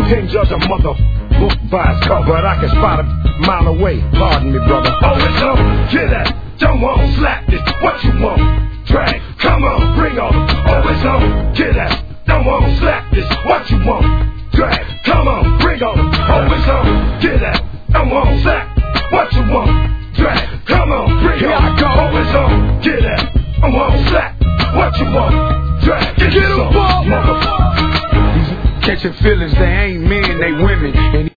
Can't judge a mother book by its cover, but I can spot a mile away. Pardon me, brother. Oh, it's on, get that. Don't want, slap this. What you want? Drag. Come on, bring on. Oh, it's on, get that. Don't want, slap this. What you want? Drag. Come on, bring on. Oh, it's on, get that. Don't want, slap. What you want? Drag. Come on, bring on. I go. Oh, it's on, get that. Don't want, slap. What you want? Drag. Get a ball, motherfucker. Catching feelings, they ain't men, they women. And